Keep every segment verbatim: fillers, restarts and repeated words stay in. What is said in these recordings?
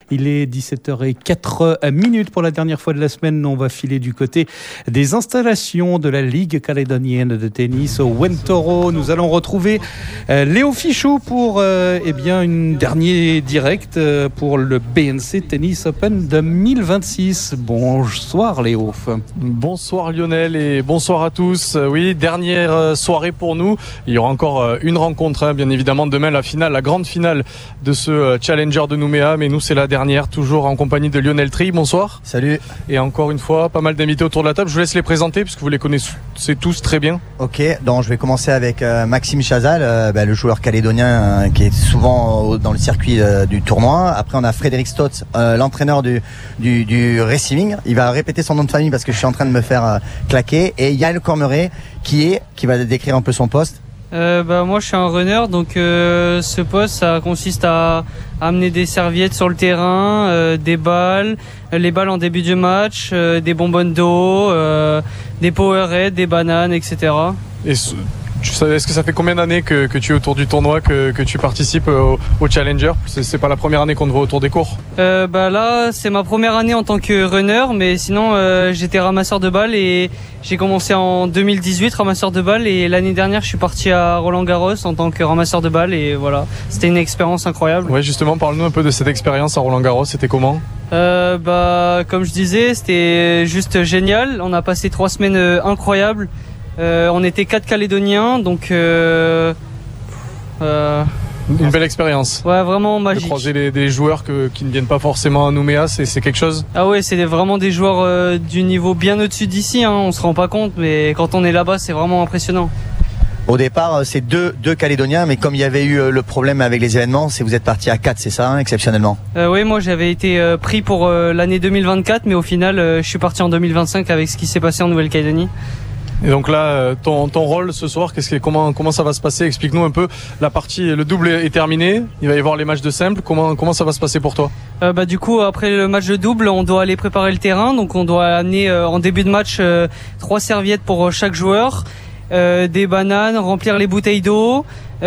Il est dix-sept heures zéro quatre pour la dernière fois de la semaine. On va filer du côté des installations de la Ligue calédonienne de tennis au Wentoro. Nous allons retrouver euh, Léo Fichou pour euh, eh bien, une dernière direct euh, pour le B N C Tennis Open deux mille vingt-six. Bonsoir Léo. Bonsoir Lionel et bonsoir à tous. Oui, dernière soirée pour nous. Il y aura encore une rencontre, hein, bien évidemment. Demain, la finale, la grande finale de ce Challenger de Nouméa. Mais nous, c'est la dernière, toujours en compagnie de Lionel Tri. Bonsoir. Salut. Et encore une fois, pas mal d'invités autour de la table. Je vous laisse les présenter puisque vous les connaissez tous très bien. Ok, donc je vais commencer avec euh, Maxime Chazal, euh, bah, le joueur calédonien euh, qui est souvent dans le circuit euh, du tournoi. Après, on a Frédéric Stotz, euh, l'entraîneur du, du, du receiving. Il va répéter son nom de famille parce que je suis en train de me faire euh, claquer. Et Yael Cormeret qui est, qui va décrire un peu son poste. Euh, bah, moi je suis un runner, donc euh, ce poste ça consiste à amener des serviettes sur le terrain, euh, des balles, les balles en début de match, euh, des bonbonnes d'eau, euh, des Powerade, des bananes, et cetera. Et ce, tu sais, est-ce que ça fait combien d'années que, que tu es autour du tournoi, que, que tu participes au, au Challenger? C'est, c'est pas la première année qu'on te voit autour des cours? euh, bah Là c'est ma première année en tant que runner, mais sinon euh, j'étais ramasseur de balles et j'ai commencé en deux mille dix-huit ramasseur de balles et l'année dernière je suis parti à Roland Garros en tant que ramasseur de balles et voilà, c'était une expérience incroyable. Ouais, justement, parle-nous un peu de cette expérience à Roland Garros, c'était comment? euh, bah, Comme je disais, c'était juste génial, on a passé trois semaines euh, incroyables. Euh, on était quatre Calédoniens, donc euh, euh, une belle expérience. Ouais, vraiment magique. De croiser les, des joueurs que, qui ne viennent pas forcément à Nouméa, c'est, c'est quelque chose. Ah ouais, c'est vraiment des joueurs euh, du niveau bien au-dessus d'ici, hein, on se rend pas compte, mais quand on est là-bas, c'est vraiment impressionnant. Au départ, c'est deux, deux Calédoniens, mais comme il y avait eu le problème avec les événements, c'est vous êtes parti à quatre, c'est ça, hein, exceptionnellement? euh, Oui, moi j'avais été euh, pris pour euh, l'année deux mille vingt-quatre, mais au final, euh, je suis parti en deux mille vingt-cinq avec ce qui s'est passé en Nouvelle-Calédonie. Et donc là, ton, ton rôle ce soir, qu'est-ce que, comment, comment ça va se passer? Explique-nous un peu. La partie, le double est terminé. Il va y avoir les matchs de simple. Comment, comment ça va se passer pour toi? euh, Bah du coup, après le match de double, on doit aller préparer le terrain. Donc on doit amener euh, en début de match euh, trois serviettes pour euh, chaque joueur, euh, des bananes, remplir les bouteilles d'eau,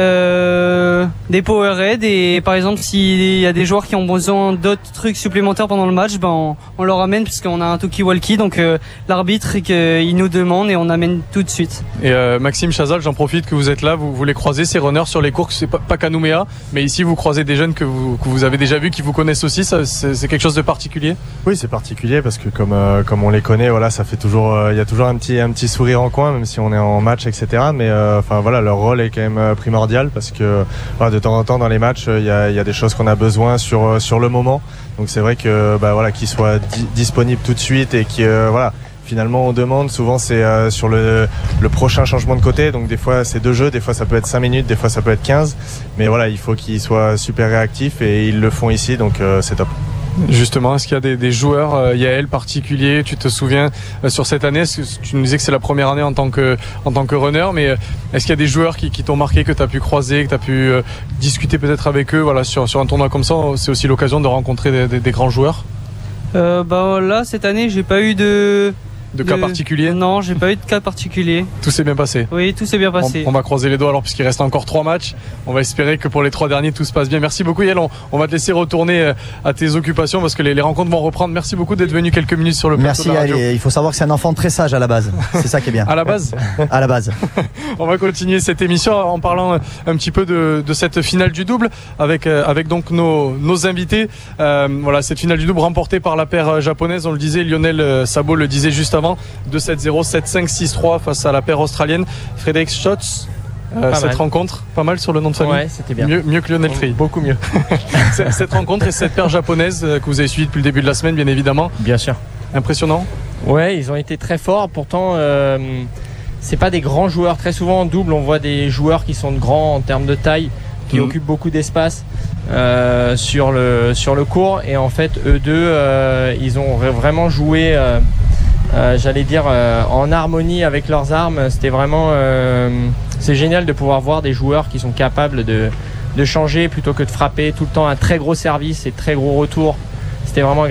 euh, des Powerade et par exemple s'il y a des joueurs qui ont besoin d'autres trucs supplémentaires pendant le match, ben on, on leur amène puisqu'on a un talkie-walkie, donc euh, l'arbitre il nous demande et on amène tout de suite. Et euh, Maxime Chazal, j'en profite que vous êtes là, vous, vous les croisez ces runners sur les cours, c'est pas, pas qu'à Nouméa, mais ici vous croisez des jeunes que vous, que vous avez déjà vus, qui vous connaissent aussi, ça, c'est, c'est quelque chose de particulier? Oui, c'est particulier parce que comme euh, comme on les connaît, voilà, ça fait toujours, il euh, y a toujours un petit un petit sourire en coin, même si on est en match, et cetera. Mais enfin euh, voilà, leur rôle est quand même euh, primordial. Parce que voilà, de temps en temps dans les matchs il y a, y a des choses qu'on a besoin sur, sur le moment, donc c'est vrai que bah, voilà, qu'ils soient di- disponibles tout de suite et que euh, voilà, finalement on demande souvent c'est euh, sur le, le prochain changement de côté, donc des fois c'est deux jeux, des fois ça peut être cinq minutes, des fois ça peut être quinze, mais voilà, il faut qu'ils soient super réactifs et ils le font ici, donc euh, c'est top. Justement, est-ce qu'il y a des, des joueurs, euh, Yael, particuliers, tu te souviens, euh, sur cette année, est-ce que tu nous disais que c'est la première année en tant que, en tant que runner, mais euh, est-ce qu'il y a des joueurs qui, qui t'ont marqué, que tu as pu croiser, que tu as pu euh, discuter peut-être avec eux, voilà, sur, sur un tournoi comme ça, c'est aussi l'occasion de rencontrer des, des, des grands joueurs? euh, Bah là, cette année, j'ai pas eu de... De cas particuliers? Non, j'ai pas eu de cas particuliers. Tout s'est bien passé? Oui, tout s'est bien passé. On, on va croiser les doigts alors puisqu'il reste encore trois matchs. On va espérer que pour les trois derniers tout se passe bien. Merci beaucoup Yael, on, on va te laisser retourner à tes occupations parce que les, les rencontres vont reprendre. Merci beaucoup d'être venu quelques minutes sur le plateau. Merci de la radio. Yael, il faut savoir que c'est un enfant très sage à la base, c'est ça qui est bien. À la base? À la base. On va continuer cette émission en parlant un petit peu de, de cette finale du double avec, avec donc nos, nos invités. Euh, voilà, cette finale du double remportée par la paire japonaise, on le disait, Lionel Sabo le disait juste avant, deux sept zéro, sept cinq, six trois face à la paire australienne. Frédéric Stotz, euh, cette mal. rencontre, pas mal sur le nom de famille? Ouais, c'était bien. Mieux, mieux que Lionel Frey. Beaucoup mieux. Cette rencontre et cette paire japonaise que vous avez suivie depuis le début de la semaine, bien évidemment. Bien sûr. Impressionnant? Ouais, ils ont été très forts. Pourtant, euh, c'est pas des grands joueurs. Très souvent en double, on voit des joueurs qui sont grands en termes de taille, qui mmh. occupent beaucoup d'espace euh, sur, le, sur le court. Et en fait, eux deux, euh, ils ont vraiment joué... Euh, Euh, j'allais dire euh, en harmonie avec leurs armes. C'était vraiment euh, c'est génial de pouvoir voir des joueurs qui sont capables de, de changer plutôt que de frapper tout le temps un très gros service et très gros retour. C'était vraiment agréable.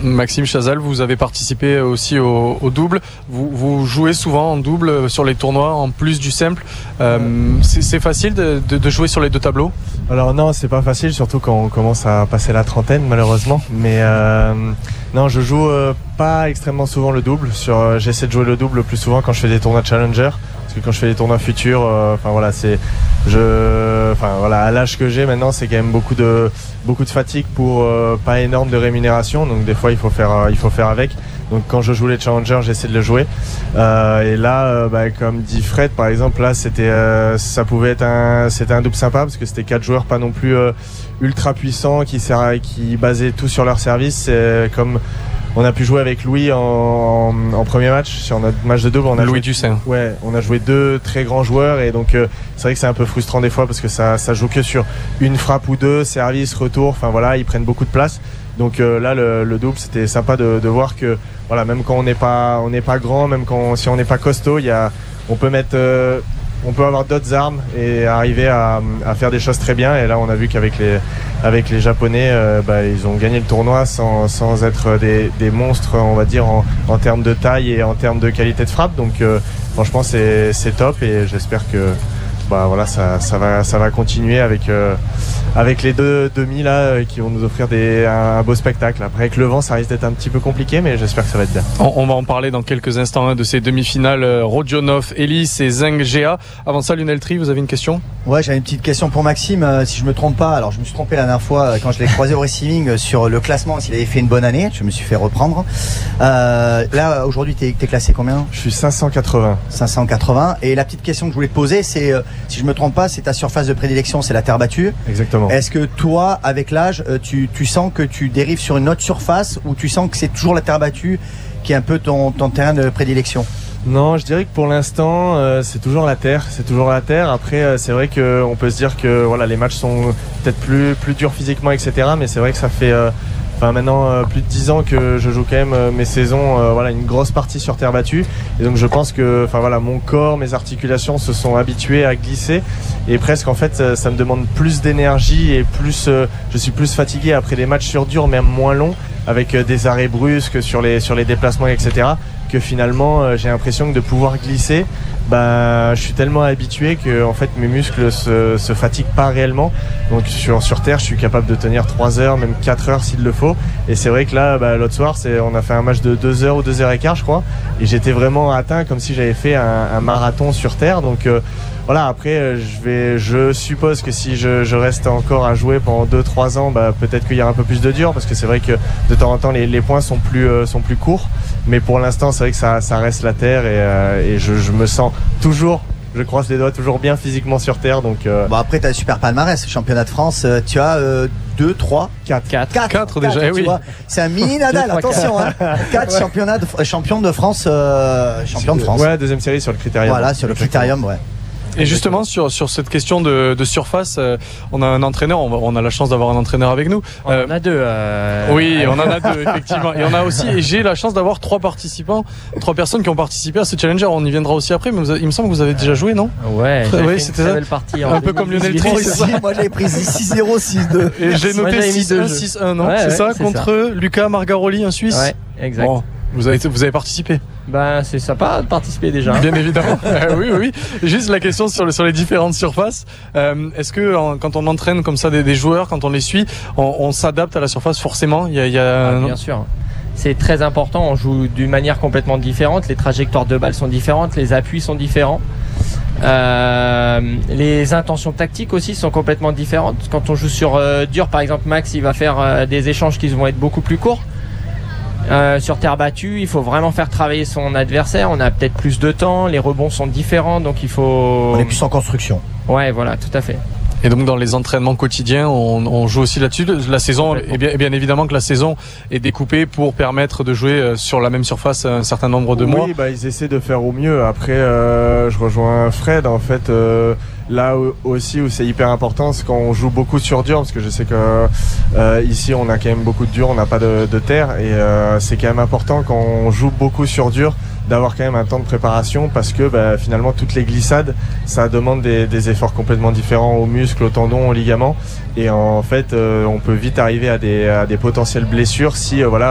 Maxime Chazal, vous avez participé aussi au, au double. Vous, vous jouez souvent en double sur les tournois en plus du simple. Euh, c'est, c'est facile de, de, de jouer sur les deux tableaux? Alors non, c'est pas facile, surtout quand on commence à passer la trentaine malheureusement. Mais euh, non, je joue euh, pas extrêmement souvent le double. Sur, euh, j'essaie de jouer le double le plus souvent quand je fais des tournois Challenger. Parce que quand je fais des tournois futurs, enfin euh, voilà, c'est, je, enfin voilà, à l'âge que j'ai maintenant, c'est quand même beaucoup de, beaucoup de fatigue pour euh, pas énorme de rémunération. Donc des fois, il faut faire, euh, il faut faire avec. Donc quand je joue les Challengers, j'essaie de le jouer. Euh, et là, euh, bah, comme dit Fred, par exemple, là, c'était, euh, ça pouvait être un, c'était un double sympa parce que c'était quatre joueurs pas non plus euh, ultra puissants qui, qui basaient tout sur leur service. C'est comme on a pu jouer avec Louis en, en, en premier match sur notre match de double. On a Louis joué, Dussin. Ouais, on a joué deux très grands joueurs et donc euh, c'est vrai que c'est un peu frustrant des fois parce que ça, ça joue que sur une frappe ou deux, service, retour. Enfin voilà, ils prennent beaucoup de place. Donc euh, là, le, le double, c'était sympa de, de voir que voilà, même quand on n'est pas, on n'est pas grand, même quand si on n'est pas costaud, il y a, on peut mettre, euh, on peut avoir d'autres armes et arriver à, à faire des choses très bien. Et là, on a vu qu'avec les, avec les Japonais, euh, bah, ils ont gagné le tournoi sans, sans être des, des monstres, on va dire, en, en termes de taille et en termes de qualité de frappe. Donc euh, franchement, c'est, c'est top et j'espère que bah voilà, ça, ça va, ça va continuer avec, euh, avec les deux demi là euh, qui vont nous offrir des, un, un beau spectacle. Après, avec le vent, ça risque d'être un petit peu compliqué, mais j'espère que ça va être bien. On, on va en parler dans quelques instants hein, de ces demi-finales euh, Rodionov, Ellis et Zheng Jia. Avant ça, Lionel Tri, vous avez une question? Ouais, j'avais une petite question pour Maxime. Euh, si je me trompe pas, alors je me suis trompé la dernière fois euh, quand je l'ai croisé au receiving euh, sur le classement, s'il avait fait une bonne année, je me suis fait reprendre. Euh, là, aujourd'hui, t'es, t'es classé combien? Je suis cinq cent quatre-vingts. cinq cent quatre-vingts. Et la petite question que je voulais te poser, c'est, euh, si je me trompe pas, c'est ta surface de prédilection, c'est la terre battue. Exactement. Est-ce que toi, avec l'âge, euh, tu, tu sens que tu dérives sur une autre surface ou tu sens que c'est toujours la terre battue qui est un peu ton, ton terrain de prédilection? Non, je dirais que pour l'instant, euh, c'est toujours la terre. C'est toujours la terre. Après, euh, c'est vrai qu'on peut se dire que voilà, les matchs sont peut-être plus, plus durs physiquement, et cetera. Mais c'est vrai que ça fait euh, enfin, maintenant euh, plus de dix ans que je joue quand même euh, mes saisons, euh, voilà, une grosse partie sur terre battue. Et donc je pense que enfin, voilà, mon corps, mes articulations se sont habitués à glisser. Et presque en fait, ça, ça me demande plus d'énergie et plus, euh, je suis plus fatigué après des matchs sur dur, même moins longs, avec euh, des arrêts brusques sur les, sur les déplacements, et cetera. Que finalement euh, j'ai l'impression que de pouvoir glisser, bah, je suis tellement habitué que en fait mes muscles se, se fatiguent pas réellement. Donc sur, sur terre je suis capable de tenir trois heures, même quatre heures s'il le faut. Et c'est vrai que là bah, l'autre soir c'est, on a fait un match de deux heures ou deux heures et quart je crois. Et j'étais vraiment atteint comme si j'avais fait un, un marathon sur terre. Donc euh, voilà, après je vais, je suppose que si je, je reste encore à jouer pendant deux trois ans, bah, peut-être qu'il y aura un peu plus de dur parce que c'est vrai que de temps en temps les, les points sont plus, euh, sont plus courts. Mais pour l'instant, c'est vrai que ça, ça reste la terre et, euh, et je, je me sens toujours, je croise les doigts, toujours bien physiquement sur terre. Donc, euh... Bon, après, tu as un super palmarès. Championnat de France, euh, tu as deux, trois, quatre. quatre déjà, eh oui. Vois, c'est un mini Nadal, attention. Hein. quatre championnats de, champion de France. Euh, champion de France. Ouais, deuxième série sur le Critérium. Voilà, sur le Critérium, ouais. Et justement sur sur cette question de, de surface, euh, on a un entraîneur, on, on a la chance d'avoir un entraîneur avec nous. On euh, en a deux. Euh... Oui, on en a deux effectivement. Et on a aussi, et j'ai la chance d'avoir trois participants, trois personnes qui ont participé à ce challenger. On y viendra aussi après, mais vous, il me semble que vous avez déjà joué, non? Ouais. Oui, c'était ça. Partie un peu comme Lionel Tri, c'est ça. Moi j'avais pris six zéro, six deux. Et j'ai noté six un, six un, non? Ouais, c'est ouais, ça c'est contre ça. Lucas Margaroli, un Suisse. Ouais, exact. Bon. Vous avez, vous avez participé? Ben, c'est sympa de participer déjà. Bien évidemment. euh, oui, oui, oui. Juste la question sur, le, sur les différentes surfaces. Euh, est-ce que en, quand on entraîne comme ça des, des joueurs, quand on les suit, on, on s'adapte à la surface forcément? Il y a, il y a... Ah, bien sûr. C'est très important. On joue d'une manière complètement différente. Les trajectoires de balles sont différentes. Les appuis sont différents. Euh, les intentions tactiques aussi sont complètement différentes. Quand on joue sur euh, dur, par exemple, Max, il va faire euh, des échanges qui vont être beaucoup plus courts. Euh, sur terre battue, il faut vraiment faire travailler son adversaire. On a peut-être plus de temps, les rebonds sont différents, donc il faut. On est plus en construction. Ouais, voilà, tout à fait. Et donc dans les entraînements quotidiens, on, on joue aussi là-dessus. La saison, et bien, et bien évidemment que la saison est découpée pour permettre de jouer sur la même surface un certain nombre de mois. Oui, bah ils essaient de faire au mieux. Après, euh, je rejoins Fred. En fait, euh, là aussi où c'est hyper important, c'est quand on joue beaucoup sur dur, parce que je sais que euh, ici on a quand même beaucoup de dur, on n'a pas de, de terre, et euh, c'est quand même important quand on joue beaucoup sur dur d'avoir quand même un temps de préparation, parce que bah, finalement toutes les glissades ça demande des, des efforts complètement différents aux muscles, aux tendons, aux ligaments, et en fait euh, on peut vite arriver à des, à des potentielles blessures si euh, voilà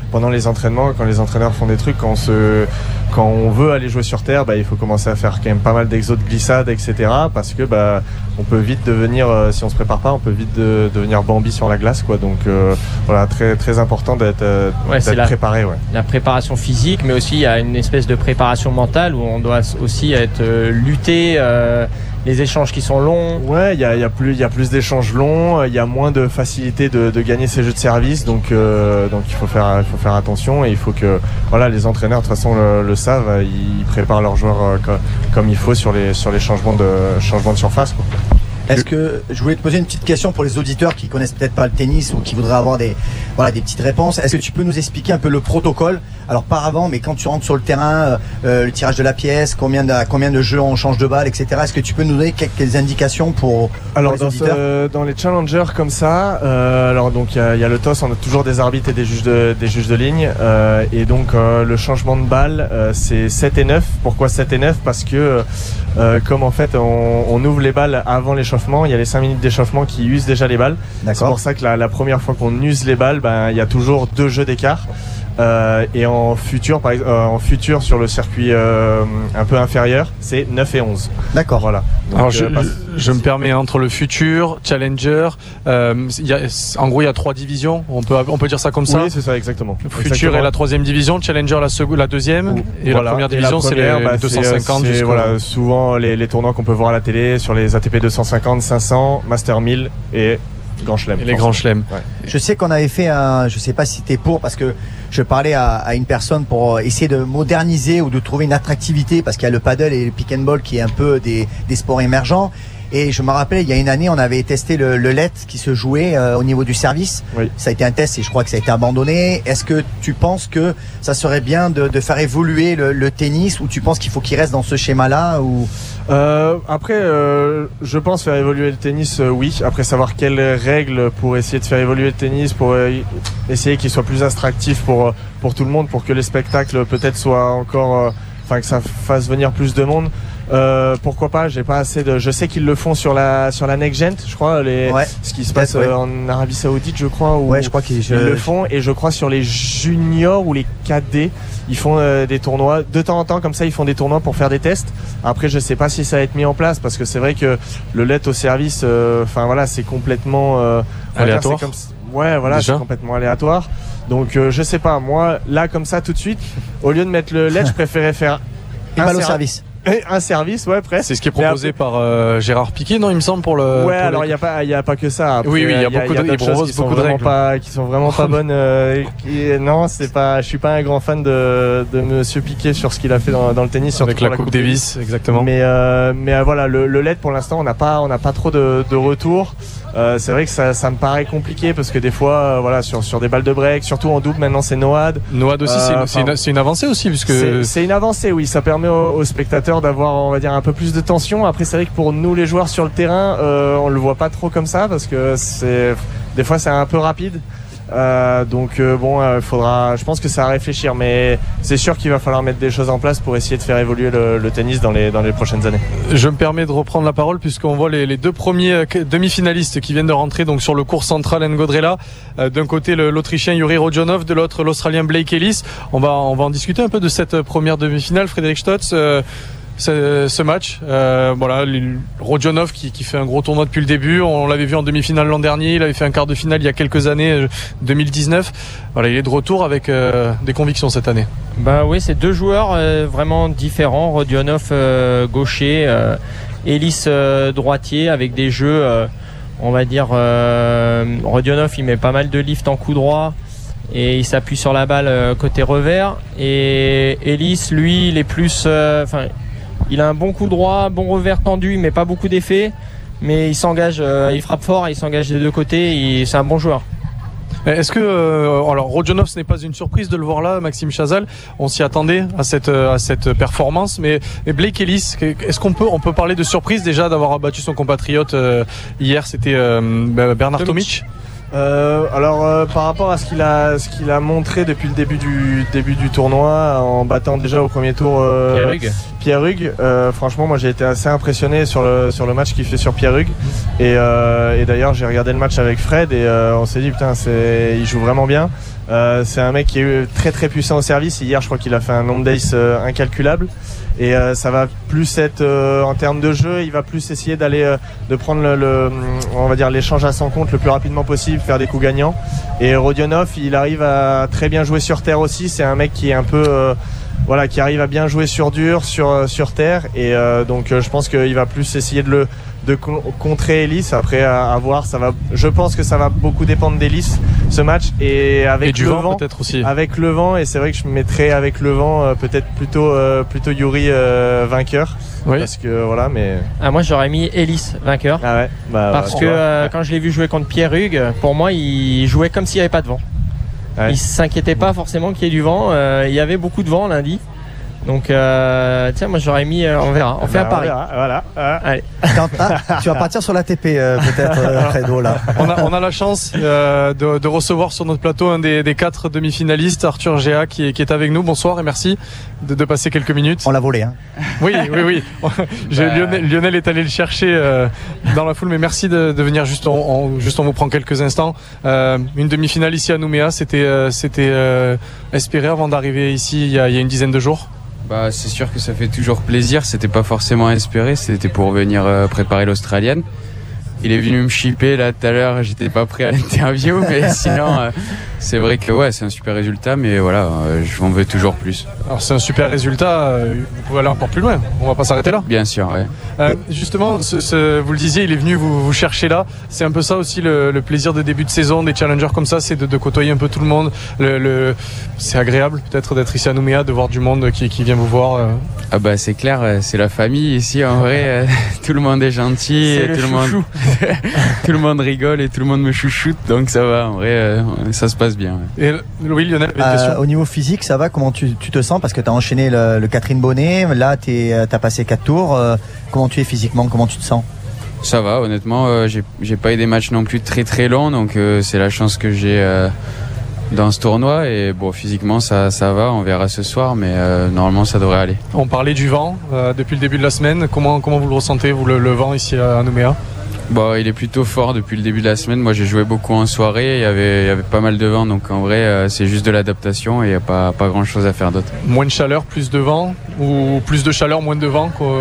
pendant les entraînements, quand les entraîneurs font des trucs, quand on, se, quand on veut aller jouer sur terre, bah, il faut commencer à faire quand même pas mal d'exos de glissade, et cetera. Parce que bah, on peut vite devenir, euh, si on se prépare pas, on peut vite de, devenir Bambi sur la glace, quoi. Donc euh, voilà, très, très important d'être, euh, ouais, d'être la, préparé. Ouais. La préparation physique, mais aussi il y a une espèce de préparation mentale où on doit aussi être euh, lutter. Euh, les échanges qui sont longs. Ouais, il y a, y a plus, il y a plus d'échanges longs, il y a moins de facilité de, de gagner ces jeux de service, donc euh, donc il faut faire, il faut faire attention et il faut que voilà, les entraîneurs de toute façon le, le savent, ils préparent leurs joueurs euh, comme, comme il faut sur les sur les changements de changements de surface, quoi. Est-ce que je voulais te poser une petite question pour les auditeurs qui connaissent peut-être pas le tennis ou qui voudraient avoir des voilà des petites réponses. Est-ce que tu peux nous expliquer un peu le protocole? Alors pas avant, mais quand tu rentres sur le terrain, euh, le tirage de la pièce, combien de combien de jeux on change de balle, et cetera. Est-ce que tu peux nous donner quelques indications pour, pour alors les dans, auditeurs ce, dans les challengers comme ça, euh, alors donc il y, y a le toss, on a toujours des arbitres et des juges de des juges de ligne, euh, et donc euh, le changement de balle euh, c'est sept et neuf. Pourquoi sept et neuf? Parce que euh, comme en fait on, on ouvre les balles avant l'échauffement, il y a les cinq minutes d'échauffement qui usent déjà les balles. C'est pour ça que la, la première fois qu'on use les balles, ben il y a toujours deux jeux d'écart. Euh, et en futur, par exemple, euh, en futur sur le circuit euh, un peu inférieur, c'est neuf et onze. D'accord. Voilà. Donc, Alors je, euh, je me permets, entre le futur, challenger, euh, y a, en gros il y a trois divisions, on peut, on peut dire ça comme ça. Oui, c'est ça, exactement. Futur exactement. est la troisième division, challenger la, seconde, la deuxième, et voilà. la première Et division la c'est première, les bah, deux cent cinquante. C'est, c'est, jusqu'au... voilà, souvent les, les tournois qu'on peut voir à la télé sur les A T P deux cent cinquante, cinq cents, Master mille et Grand Chelem. Et les Grands Chelem. Ouais. Je sais qu'on avait fait un, je sais pas si t'es pour, parce que je parlais à, à une personne pour essayer de moderniser ou de trouver une attractivité, parce qu'il y a le paddle et le pick and ball qui est un peu des, des sports émergents. Et je me rappelle, il y a une année, on avait testé le, le L E T qui se jouait euh, au niveau du service. Oui. Ça a été un test et je crois que ça a été abandonné. Est-ce que tu penses que ça serait bien de, de faire évoluer le, le tennis, ou tu penses qu'il faut qu'il reste dans ce schéma-là, ou... Euh, après, euh, je pense faire évoluer le tennis, euh, oui. Après, savoir quelles règles pour essayer de faire évoluer le tennis, pour euh, essayer qu'il soit plus attractif pour pour tout le monde, pour que les spectacles peut-être soient encore, enfin euh, que ça fasse venir plus de monde. Euh, pourquoi pas? J'ai pas assez de. Je sais qu'ils le font sur la sur la Next Gen, je crois. Les, ouais, ce qui se passe ouais. euh, en Arabie Saoudite, je crois. Où ouais, je crois qu'ils ils le font. Et je crois sur les juniors ou les cadets, ils font euh, des tournois de temps en temps comme ça. Ils font des tournois pour faire des tests. Après, je sais pas si ça va être mis en place, parce que c'est vrai que le L E T au service, enfin euh, voilà, c'est complètement euh, aléatoire. Dire, c'est comme, ouais, voilà, Déjà. c'est complètement aléatoire. Donc euh, je sais pas. Moi, là comme ça tout de suite, au lieu de mettre le L E T, je préférais faire une un balle au ser- service. Un service, ouais, presque. C'est ce qui est proposé après... par euh, Gérard Piquet, non, il me semble, pour le. Ouais, pour alors il les... n'y a pas, il y a pas que ça. Après, oui, oui, il y a beaucoup de, il y a choses qui sont beaucoup de vraiment règles. pas, qui sont vraiment pas bonnes. Euh, qui, non, c'est pas, je suis pas un grand fan de, de Monsieur Piquet sur ce qu'il a fait dans, dans le tennis, surtout avec la, la Coupe, coupe Davis, Davis, exactement. Mais, euh, mais euh, voilà, le, le L E T pour l'instant, on n'a pas, on n'a pas trop de, de retours. Euh, c'est vrai que ça, ça me paraît compliqué, parce que des fois, euh, voilà, sur sur des balles de break, surtout en double, maintenant c'est Noad. Noad aussi, euh, c'est, une, c'est, une, c'est une avancée aussi, puisque c'est, c'est une avancée, oui. Ça permet aux, aux spectateurs d'avoir, on va dire, un peu plus de tension. Après, c'est vrai que pour nous, les joueurs sur le terrain, euh, on le voit pas trop comme ça, parce que c'est des fois c'est un peu rapide. Euh, donc euh, bon, euh, faudra, je pense que ça à réfléchir, mais c'est sûr qu'il va falloir mettre des choses en place pour essayer de faire évoluer le, le tennis dans les dans les prochaines années. Je me permets de reprendre la parole, puisqu'on voit les, les deux premiers demi-finalistes qui viennent de rentrer donc sur le court central N'Godrella. Euh, d'un côté le, l'Autrichien Yuri Rodionov, de l'autre l'Australien Blake Ellis. On va on va en discuter un peu de cette première demi-finale. Frédéric Stotz. Euh, Ce, ce match, euh, voilà, Rodionov qui, qui fait un gros tournoi depuis le début. On l'avait vu en demi-finale l'an dernier. Il avait fait un quart de finale il y a quelques années, deux mille dix-neuf. Voilà, il est de retour avec euh, des convictions cette année. Bah oui, c'est deux joueurs euh, vraiment différents. Rodionov euh, gaucher, euh, Ellis euh, droitier, avec des jeux, euh, on va dire, euh, Rodionov il met pas mal de lift en coup droit et il s'appuie sur la balle euh, côté revers. Et Ellis, lui, il est plus, enfin. Euh, Il a un bon coup droit, bon revers tendu, mais pas beaucoup d'effet. Mais il s'engage, euh, il frappe fort, il s'engage des deux côtés. Il, c'est un bon joueur. Est-ce que, euh, alors Rodionov, ce n'est pas une surprise de le voir là, Maxime Chazal. On s'y attendait à cette à cette performance, mais, mais Blake Ellis, est-ce qu'on peut on peut parler de surprise déjà d'avoir abattu son compatriote euh, hier? C'était euh, Bernard Tomic. Euh, alors euh, par rapport à ce qu'il a, ce qu'il a montré depuis le début du début du tournoi, en battant déjà au premier tour euh, Pierre Hugues, Pierre Hugues euh, franchement moi j'ai été assez impressionné sur le sur le match qu'il fait sur Pierre Hugues et, euh, et d'ailleurs j'ai regardé le match avec Fred et euh, on s'est dit putain c'est il joue vraiment bien. Euh, c'est un mec qui est très très puissant au service. Hier je crois qu'il a fait un nombre d'ace euh, incalculable et euh, ça va plus être euh, en termes de jeu, il va plus essayer d'aller euh, de prendre le, le on va dire l'échange à son compte le plus rapidement possible, faire des coups gagnants. Et Rodionov il arrive à très bien jouer sur terre aussi, c'est un mec qui est un peu euh, voilà, qui arrive à bien jouer sur dur, sur sur terre et euh, donc euh, je pense qu'il va plus essayer de le de con- contrer Ellis. Après à, à voir, ça va. Je pense que ça va beaucoup dépendre d'Ellis ce match et avec et du le vent, vent peut-être aussi. Avec le vent et c'est vrai que je mettrais avec le vent euh, peut-être plutôt euh, plutôt Yuri euh, vainqueur. Oui. Parce que voilà mais. Ah, moi j'aurais mis Ellis vainqueur. Ah ouais. Bah, parce ouais, que ouais. euh, quand je l'ai vu jouer contre Pierre Hugues, pour moi il jouait comme s'il n'y avait pas de vent. Ouais. Il s'inquiétait pas forcément qu'il y ait du vent. Euh, il y avait beaucoup de vent lundi. Donc euh, tiens, moi j'aurais mis, euh, on verra, on fait Bah, un pari. Voilà. voilà. Ah. Allez. Quand- ah, tu vas partir sur l'A T P euh, peut-être, euh, Fredo, là. On a, on a la chance euh, de, de recevoir sur notre plateau un des, des quatre demi-finalistes, Arthur Géa, qui est, qui est avec nous. Bonsoir et merci de, de passer quelques minutes. On l'a volé, hein. Oui, oui, oui. J'ai- Bah... Lionel, Lionel est allé le chercher euh, dans la foule, mais merci de, de venir. Juste on, on, juste on vous prend quelques instants. Euh, une demi-finale ici à Nouméa, c'était, euh, c'était euh, espéré avant d'arriver ici il y, a, il y a une dizaine de jours. Bah, c'est sûr que ça fait toujours plaisir. C'était pas forcément espéré. C'était pour venir euh, préparer l'Australienne. Il est venu me chipper là tout à l'heure. J'étais pas prêt à l'interview, mais sinon, euh, c'est vrai que ouais, c'est un super résultat. Mais voilà, euh, je m'en veux toujours plus. Alors c'est un super résultat. euh, Vous pouvez aller encore plus loin. On va pas s'arrêter là. Bien sûr, ouais. Euh, justement, ce, ce, vous le disiez, il est venu vous, vous chercher là. C'est un peu ça aussi le, le plaisir de début de saison, des challengers comme ça, c'est de, de côtoyer un peu tout le monde. Le, le, c'est agréable peut-être d'être ici à Nouméa, de voir du monde qui, qui vient vous voir. Euh. Ah bah c'est clair, euh, c'est la famille ici en vrai. euh, tout le monde est gentil, C'est et le tout le chouchou. monde, tout le monde rigole et tout le monde me chouchoute, donc ça va. En vrai, euh, ça se passe bien. Ouais. Et oui, Lionel, une Euh, question. au niveau physique, ça va? Comment tu, tu te sens? Parce que tu as enchaîné le, le Catherine Bonnet. Là, tu as passé quatre tours. Euh, comment tu es physiquement? Comment tu te sens? Ça va, honnêtement, euh, j'ai, j'ai pas eu des matchs non plus très très longs, donc euh, c'est la chance que j'ai euh, dans ce tournoi. Et bon, physiquement, ça, ça va, on verra ce soir, mais euh, normalement, ça devrait aller. On parlait du vent euh, depuis le début de la semaine. Comment, comment vous le ressentez, vous, le, le vent ici à Nouméa? Bon, il est plutôt fort depuis le début de la semaine. Moi, j'ai joué beaucoup en soirée, il y avait, il y avait pas mal de vent, donc en vrai, euh, c'est juste de l'adaptation et il n'y a pas, pas grand chose à faire d'autre. Moins de chaleur, plus de vent, ou plus de chaleur, moins de vent quoi.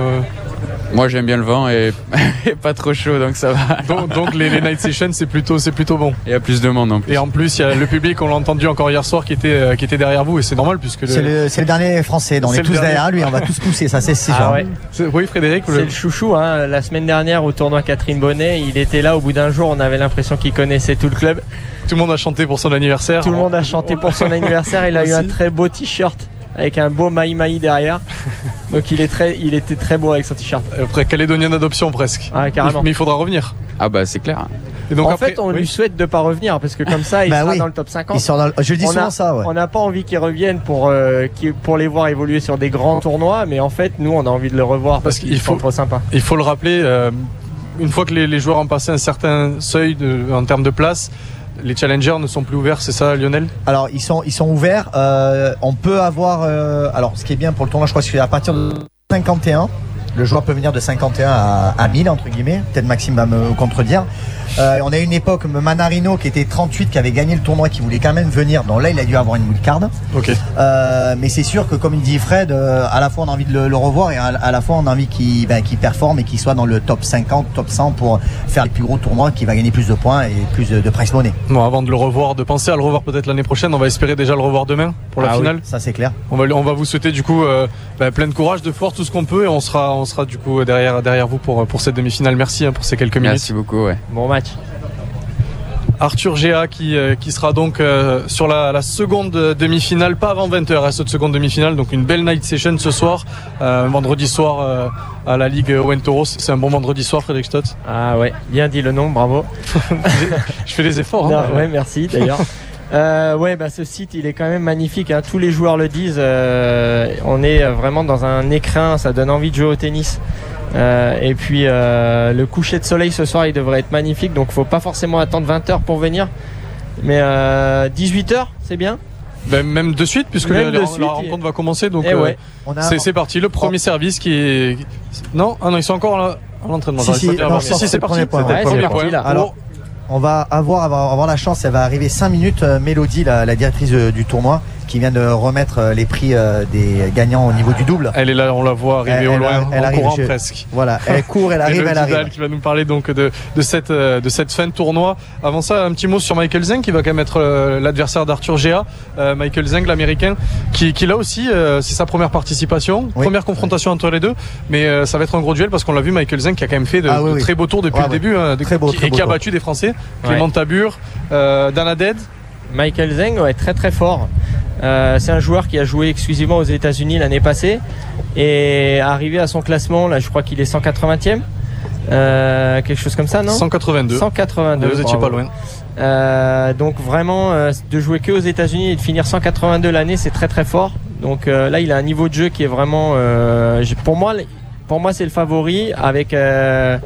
Moi, j'aime bien le vent et, et pas trop chaud, donc ça va. Donc, donc les, les night sessions, c'est plutôt, c'est plutôt bon. Il y a plus de monde en plus. Et en plus, il y a le public, on l'a entendu encore hier soir, qui était, euh, qui était derrière vous, et c'est normal puisque le... C'est le, c'est le dernier français. Donc on C'est est le tous dernier. derrière lui. On va tous pousser. Ça, c'est c'est Ah sûr. ouais. C'est- Oui, Frédéric, vous C'est le- le chouchou, hein. La semaine dernière au tournoi Catherine Bonnet, il était là au bout d'un jour, on avait l'impression qu'il connaissait tout le club. tout le monde a chanté pour son anniversaire. Tout le monde a chanté pour son anniversaire, il a eu un très beau t-shirt avec un beau maï maï derrière. Donc il, est très, il était très beau avec son t-shirt. Après calédonien d'adoption presque. Ah, carrément. Mais il faudra revenir. Ah bah c'est clair. Et donc en après, fait, on oui. lui souhaite de pas revenir parce que comme ça, il Bah sera oui. dans le top cinquante. Il sort dans le- Je le dis On souvent a- ça. Ouais. On n'a pas envie qu'il revienne pour, euh, qu'il- pour les voir évoluer sur des grands tournois, mais en fait, nous, on a envie de le revoir parce, Parce qu'il qu'il faut faut- trop sympa. Il faut le rappeler, euh, une fois que les, les joueurs ont passé un certain seuil de- en termes de place, les challengers ne sont plus ouverts, c'est ça Lionel? Alors ils sont ils sont ouverts. Euh, on peut avoir. euh, alors ce qui est bien pour le tournoi, je crois que c'est à partir de cinquante et un. Le joueur peut venir de cinquante et un à, à mille entre guillemets. Peut-être Maxime va me contredire. Euh, on a eu une époque Manarino qui était trente-huit, qui avait gagné le tournoi, qui voulait quand même venir. Donc là, il a dû avoir une wildcard. Ok. Euh, mais c'est sûr que comme il dit Fred, euh, à la fois on a envie de le, le revoir et à, à la fois on a envie qu'il ben, qu'il performe et qu'il soit dans le top cinquante, top cent pour faire les plus gros tournois, qui va gagner plus de points et plus de, de prize money. Bon, avant de le revoir, de penser à le revoir peut-être l'année prochaine, on va espérer déjà le revoir demain pour la Ah oui, finale. ça c'est clair. On va, on va vous souhaiter du coup euh, bah, plein de courage, de force, tout ce qu'on peut, et on sera, on sera du coup derrière, derrière vous pour, pour cette demi-finale. Merci hein, pour ces quelques minutes. Merci beaucoup, ouais. Bon match. Arthur Géa qui, euh, qui sera donc euh, sur la, la seconde demi-finale, pas avant vingt heures, à cette seconde demi-finale, donc une belle night session ce soir, euh, vendredi soir euh, à la Ligue Owen Toros. C'est un bon vendredi soir, Frédéric Stotz. Ah ouais, bien dit le nom, bravo. Je fais les efforts. Non, Hein. ouais, merci d'ailleurs. Euh, ouais, bah ce site il est quand même magnifique, hein. Tous les joueurs le disent. Euh, on est vraiment dans un écrin, ça donne envie de jouer au tennis. Euh, et puis euh, le coucher de soleil ce soir il devrait être magnifique, donc faut pas forcément attendre vingt heures pour venir, mais euh, dix-huit heures c'est bien. Ben, même de suite puisque même la, de la, suite, la rencontre va commencer, donc eh euh, ouais. On a- c'est, c'est parti, le premier service qui est non ah non ils sont encore là à l'entraînement. Si, si, J'arrive pas à non, voir. c'est- si, si, c'est c'est le parti. premier point, C'était ouais, le premier c'est point. parti, là. Alors, on va avoir, avoir, avoir la chance, elle va arriver cinq minutes, euh, Mélodie, la, la directrice euh, du tournoi, qui vient de remettre euh, les prix euh, des gagnants au niveau du double. Elle est là, on la voit arriver Elle- au elle loin, a- elle en arrive, courant je- presque. Voilà, elle court, elle arrive, Mélodie elle arrive. Dahl qui va nous parler donc de, de, cette, euh, de cette fin de tournoi. Avant ça, un petit mot sur Michael Zeng qui va quand même être euh, l'adversaire d'Arthur Gea. Euh, Michael Zeng, l'américain, qui, qui là aussi, euh, c'est sa première participation, Oui. première confrontation entre les deux. Mais euh, ça va être un gros duel parce qu'on l'a vu, Michael Zeng qui a quand même fait de, Ah oui, de oui. très beaux tours depuis Ouais, le ouais. début, hein, de- Très beau, qui- très et beau qui a tour. battu des Français, Clément Tabur, euh, Dan Haded. Michael Zeng ouais, très très fort. Euh, c'est un joueur qui a joué exclusivement aux États-Unis l'année passée et arrivé à son classement là, je crois qu'il est cent quatre-vingtième, euh, quelque chose comme ça, non cent quatre-vingt-deux. cent quatre-vingt-deux. Vous étiez bravo. pas loin. Euh, donc vraiment euh, de jouer que aux États-Unis et de finir cent quatre-vingt-deux l'année, c'est très très fort. Donc euh, là, il a un niveau de jeu qui est vraiment, euh, j'ai- pour moi, pour moi, c'est le favori avec. Euh,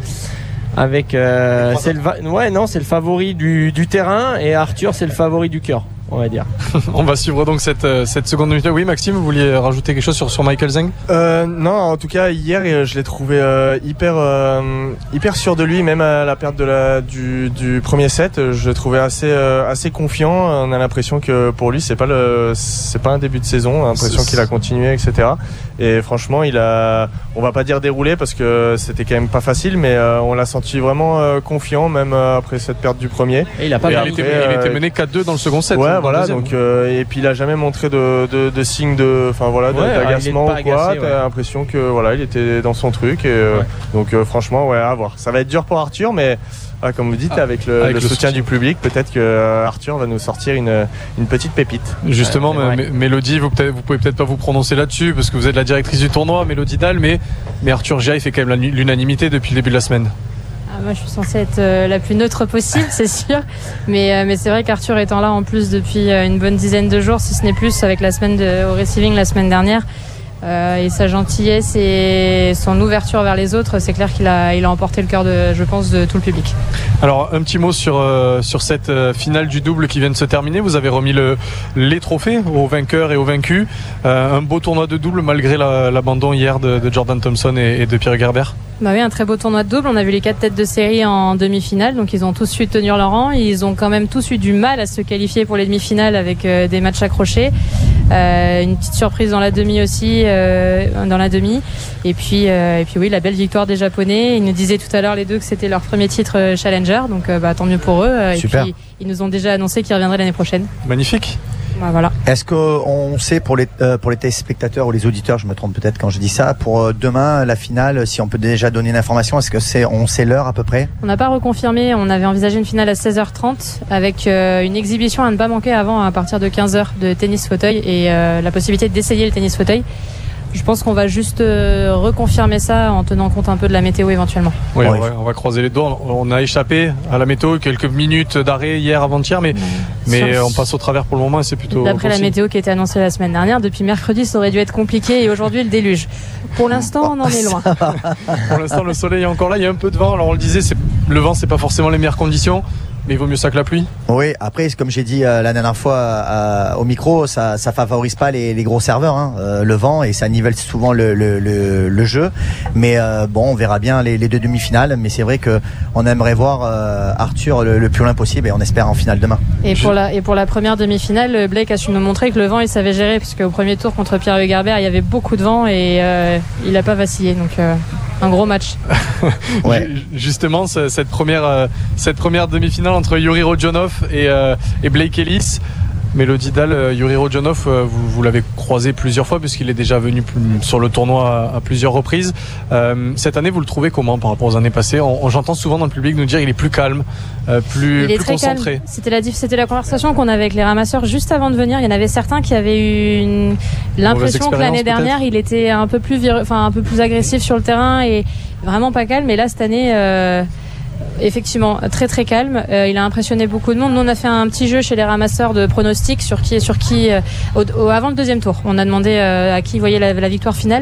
avec euh, c'est le va- ouais non c'est le favori du, du terrain et Arthur c'est le favori du cœur, on va dire. On va suivre donc cette, euh, cette seconde minute. Oui, Maxime, vous vouliez rajouter quelque chose sur, sur Michael Zeng? Euh, non, en tout cas hier euh, je l'ai trouvé euh, hyper euh, hyper sûr de lui, même à la perte de la du, du premier set, euh, je le trouvais assez euh, assez confiant. On a l'impression que pour lui c'est pas le c'est pas un début de saison, on a l'impression C'est- qu'il a continué, et cetera. Et franchement il a, on va pas dire déroulé parce que c'était quand même pas facile, mais euh, on l'a senti vraiment euh, confiant même euh, après cette perte du premier. Et il a pas Et il, perdu. était, euh, il était mené quatre deux dans le second set. Ouais, dans le voilà. deuxième. Donc euh, et puis il a jamais montré de de, de signes de, enfin voilà, de- Ouais, d'agacement il est ou pas quoi. agacé, T'as ouais. l'impression que voilà, il était dans son truc. Et, euh, Ouais. donc euh, franchement, ouais, à voir. Ça va être dur pour Arthur, mais ah, comme vous dites, Ah, avec le, avec le le soutien, soutien. du public, peut-être que euh, Arthur va nous sortir une une petite pépite. Justement, Ouais, c'est M- M- Mélodie, vous, peut-être, vous pouvez peut-être pas vous prononcer là-dessus parce que vous êtes la directrice du tournoi, Mélodie Dahl, mais, mais Arthur Gea, il fait quand même la- l'unanimité depuis le début de la semaine. Ah, moi, je suis censée être euh, la plus neutre possible, c'est sûr. Mais, euh, mais c'est vrai qu'Arthur étant là en plus depuis euh, une bonne dizaine de jours, si ce n'est plus, avec la semaine de, au receiving la semaine dernière, euh, et sa gentillesse et son ouverture vers les autres, c'est clair qu'il a, il a emporté le cœur, de, je pense, de tout le public. Alors, un petit mot sur, euh, sur cette euh, finale du double qui vient de se terminer. Vous avez remis le, les trophées aux vainqueurs et aux vaincus. Euh, un beau tournoi de double malgré la- l'abandon hier de, de Jordan Thompson et, et de Pierre Gerber. Bah oui, un très beau tournoi de double. On a vu les quatre têtes de série en demi-finale, donc ils ont tous su tenir leur rang. Ils ont quand même tous eu du mal à se qualifier pour les demi-finales avec euh, des matchs accrochés. Euh, une petite surprise dans la demi aussi, euh, dans la demi. Et puis, euh, et puis oui, la belle victoire des Japonais. Ils nous disaient tout à l'heure les deux que c'était leur premier titre euh, challenger, donc euh, bah, tant mieux pour eux. Euh, Super. Et puis ils nous ont déjà annoncé qu'ils reviendraient l'année prochaine. Magnifique. Bah, voilà. Est-ce qu'on sait pour les, euh, pour les téléspectateurs ou les auditeurs, je me trompe peut-être quand je dis ça, pour euh, demain la finale, si on peut déjà donner une information, est-ce que c'est, on sait l'heure à peu près? On n'a pas reconfirmé, on avait envisagé une finale à seize heures trente avec euh, une exhibition à ne pas manquer avant à partir de quinze heures de tennis fauteuil et euh, la possibilité d'essayer le tennis fauteuil. Je pense qu'on va juste euh, reconfirmer ça en tenant compte un peu de la météo éventuellement. Oui, Ouais. on, va, on va croiser les doigts. On a échappé à la météo, quelques minutes d'arrêt hier avant-hier, mais, mais Sur- on passe au travers pour le moment et c'est plutôt. D'après la possible. météo qui était annoncée la semaine dernière, depuis mercredi ça aurait dû être compliqué et aujourd'hui le déluge. Pour l'instant on en est loin. Pour l'instant, le soleil est encore là. Il y a un peu de vent. Alors, on le disait, c'est, le vent, c'est pas forcément les meilleures conditions, mais il vaut mieux ça que la pluie. Oui, après, comme j'ai dit euh, la dernière fois euh, au micro, ça, ça favorise pas les, les gros serveurs, hein, euh, le vent, et ça nivelle souvent le, le, le, le jeu. Mais euh, bon, on verra bien les, les deux demi-finales. Mais c'est vrai que on aimerait voir euh, Arthur le, le plus loin possible, et on espère en finale demain. Et Je- pour, la, et pour la première demi-finale, Blake a su nous montrer que le vent il savait gérer, puisque au premier tour contre Pierre Gerber il y avait beaucoup de vent et euh, il n'a pas vacillé. Donc euh, un gros match. Ouais. Ju- Justement, ce- cette première, euh, cette première demi-finale entre Yuri Rodionov et, euh, et Blake Ellis. Mélodie Dahl, euh, Yuri Rodionov, euh, vous, vous l'avez croisé plusieurs fois puisqu'il est déjà venu plus- sur le tournoi à, à plusieurs reprises. Euh, cette année, vous le trouvez comment par rapport aux années passées? on, on- J'entends souvent dans le public nous dire qu'il est plus calme, euh, plus, Il est plus très concentré. calme. C'était la, diff- c'était la conversation qu'on avait avec les ramasseurs juste avant de venir. Il y en avait certains qui avaient eu une- l'impression que l'année expérience, dernière il était un peu plus, vir- enfin un peu plus agressif sur le terrain et vraiment pas calme. Et là cette année. Euh, Effectivement, très très calme. Euh, il a impressionné beaucoup de monde. Nous, on a fait un petit jeu chez les ramasseurs de pronostics sur qui, sur qui, euh, au, au- avant le deuxième tour. On a demandé euh, à qui voyait la, la victoire finale.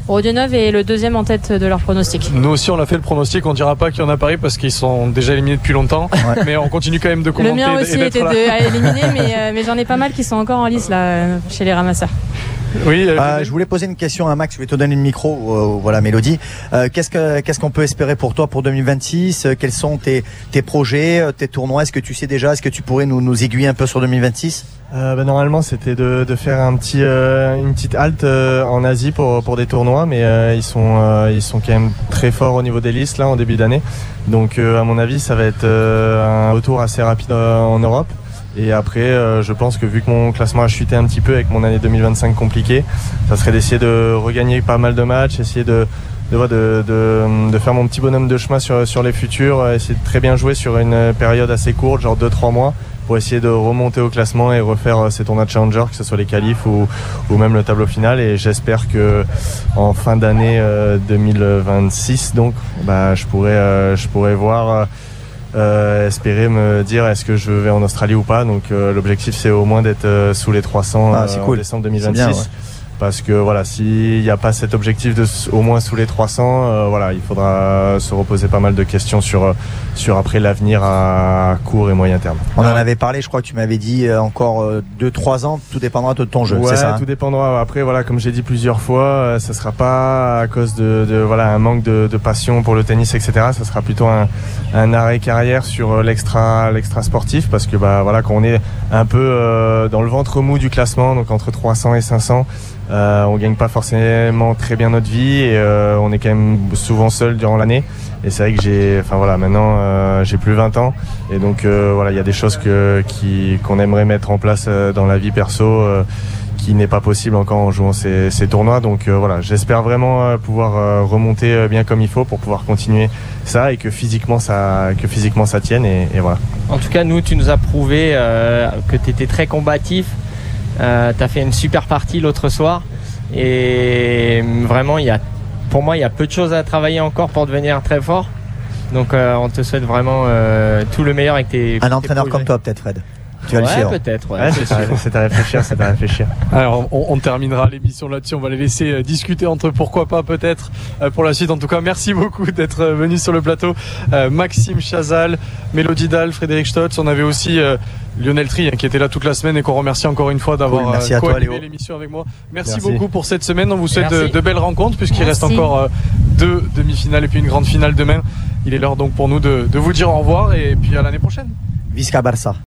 Rodionov est le deuxième en tête de leur pronostic. Nous aussi, on a fait le pronostic. On dira pas qu'il y en a Paris parce qu'ils sont déjà éliminés depuis longtemps. Ouais. Mais on continue quand même de commenter. Le mien aussi et était de, à éliminer, mais, euh, mais j'en ai pas mal qui sont encore en lice là, euh, chez les ramasseurs. Oui, euh, euh, je voulais poser une question à Max. Je vais te donner le micro. Euh, voilà, Mélodie. Euh, qu'est-ce que qu'est-ce qu'on peut espérer pour toi pour deux mille vingt-six? Quels sont tes tes projets, tes tournois? Est-ce que tu sais déjà? Est-ce que tu pourrais nous nous aiguiller un peu sur deux mille vingt-six? Euh, bah, normalement, c'était de, de faire un petit, euh, une petite halte euh, en Asie pour pour des tournois, mais euh, ils sont euh, ils sont quand même très forts au niveau des listes là en début d'année. Donc, euh, à mon avis, ça va être euh, un retour assez rapide euh, en Europe. Et après, euh, je pense que vu que mon classement a chuté un petit peu avec mon année deux mille vingt-cinq compliquée, ça serait d'essayer de regagner pas mal de matchs, essayer de de, de, de, de faire mon petit bonhomme de chemin sur, sur les futurs, essayer de très bien jouer sur une période assez courte, genre deux trois mois, pour essayer de remonter au classement et refaire ces tournois de challenger, que ce soit les qualifs ou, ou même le tableau final. Et j'espère que en fin d'année euh, deux mille vingt-six, donc, bah, je pourrais, euh, je pourrais voir... Euh, espérer me dire est-ce que je vais en Australie ou pas. Donc euh, l'objectif c'est au moins d'être euh, sous les trois cents ah, c'est euh, cool. en décembre deux mille vingt-six. Bien, ouais. Parce que voilà, s'il n'y a pas cet objectif de au moins sous les trois cents, euh, voilà, il faudra se reposer pas mal de questions sur sur après l'avenir à court et moyen terme. On en avait parlé, je crois que tu m'avais dit encore deux trois ans, tout dépendra de ton jeu. Ouais, c'est ça, hein, tout dépendra. Après voilà, comme j'ai dit plusieurs fois, ça sera pas à cause de, de voilà un manque de, de passion pour le tennis, et cetera. Ça sera plutôt un, un arrêt carrière sur l'extra l'extra sportif, parce que bah voilà, quand on est un peu euh, dans le ventre mou du classement, donc entre trois cents et cinq cents. Euh, on gagne pas forcément très bien notre vie et euh, on est quand même souvent seul durant l'année. Et c'est vrai que j'ai, enfin voilà, maintenant euh, j'ai plus vingt ans et donc euh, voilà, il y a des choses que qui qu'on aimerait mettre en place euh, dans la vie perso euh, qui n'est pas possible encore en jouant ces, ces tournois. Donc euh, voilà, j'espère vraiment euh, pouvoir euh, remonter euh, bien comme il faut pour pouvoir continuer ça et que physiquement ça, que physiquement ça tienne et, et voilà. En tout cas, nous, tu nous as prouvé euh, que tu étais très combatif. Euh, tu as fait une super partie l'autre soir et vraiment il y a, pour moi il y a peu de choses à travailler encore pour devenir très fort, donc euh, on te souhaite vraiment euh, tout le meilleur avec tes un tes entraîneur projets. Comme toi peut-être, Fred, tu vas ouais, le faire peut-être ouais, ouais, c'est, à, c'est à réfléchir c'est à réfléchir. Alors on, on terminera l'émission là-dessus, on va les laisser euh, discuter entre pourquoi pas peut-être euh, pour la suite. En tout cas, merci beaucoup d'être euh, venu sur le plateau, euh, Maxime Chazal, Mélodie Dahl, Frédéric Stotz. On avait aussi euh, Lionel Tri hein, qui était là toute la semaine et qu'on remercie encore une fois d'avoir cool, merci euh, à toi, co-animé Léo. l'émission avec moi. Merci, Merci beaucoup pour cette semaine, on vous souhaite de, Merci. de belles rencontres puisqu'il Merci. reste encore euh, deux demi-finales et puis une grande finale demain. Il est l'heure donc pour nous de, de vous dire au revoir et puis à l'année prochaine. Visca Barça.